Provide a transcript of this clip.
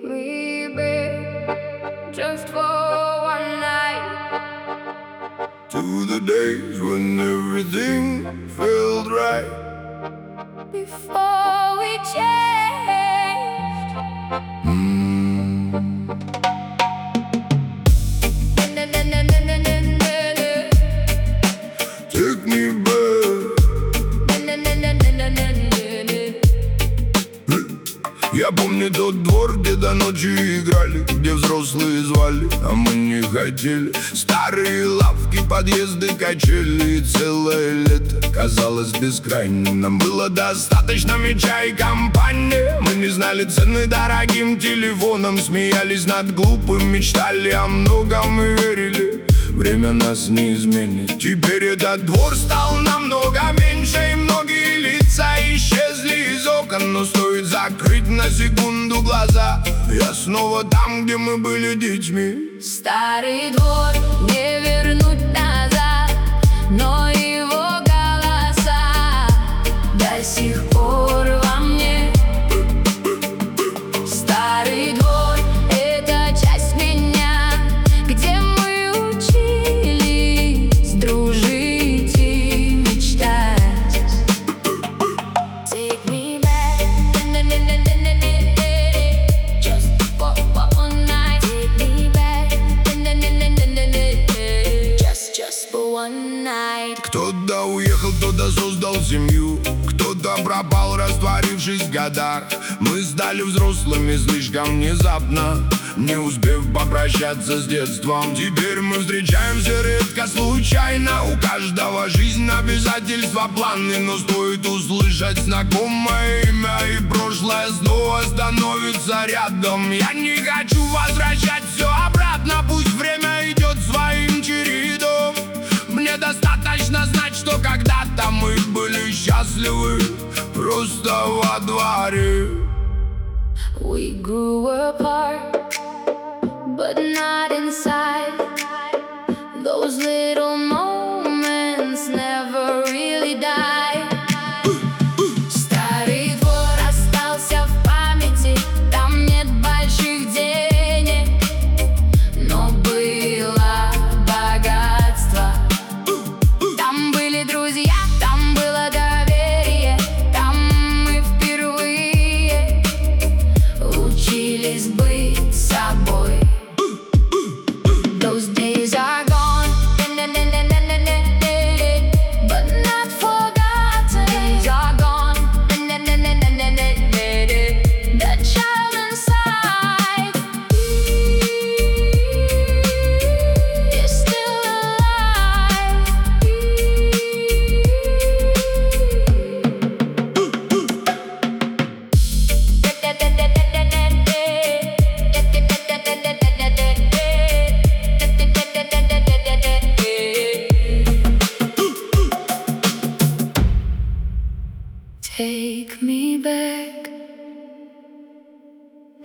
Take me back just for one night to the days when everything felt right. before we changed. Take me back. Я помню тот двор, где до ночи играли, где взрослые звали, а мы не хотели. Старые лавки, подъезды, качели. И целое лето казалось бескрайним. Нам было достаточно мяча и компании. Мы не знали цены дорогим телефонам, смеялись над глупым, мечтали о многом и верили, время нас не изменит. Теперь этот двор стал намного меньше, и многие лица исчезли из окон. Но стоит закрыть на секунду глаза, я снова там, где мы были детьми. Старый двор не вернуть назад, но его голоса до сих пор во мне. Старый двор — это часть меня, где мы учились дружить и мечтать. Take me back just for one night. Take me back just for one night. Кто-то уехал, кто-то создал семью, кто-то пропал, растворившись в годах. Мы стали взрослыми слишком внезапно, не успев попрощаться с детством. Теперь мы встречаемся редко, случайно. У каждого жизнь, обязательства, планы. Но стоит услышать знакомое имя, и прошлое снова становится рядом. Я не хочу возвращать все обратно, пусть время идет своим чередом. Мне достаточно знать, что когда-то мы были счастливы просто во дворе. We grew apart, but not inside. Those little moments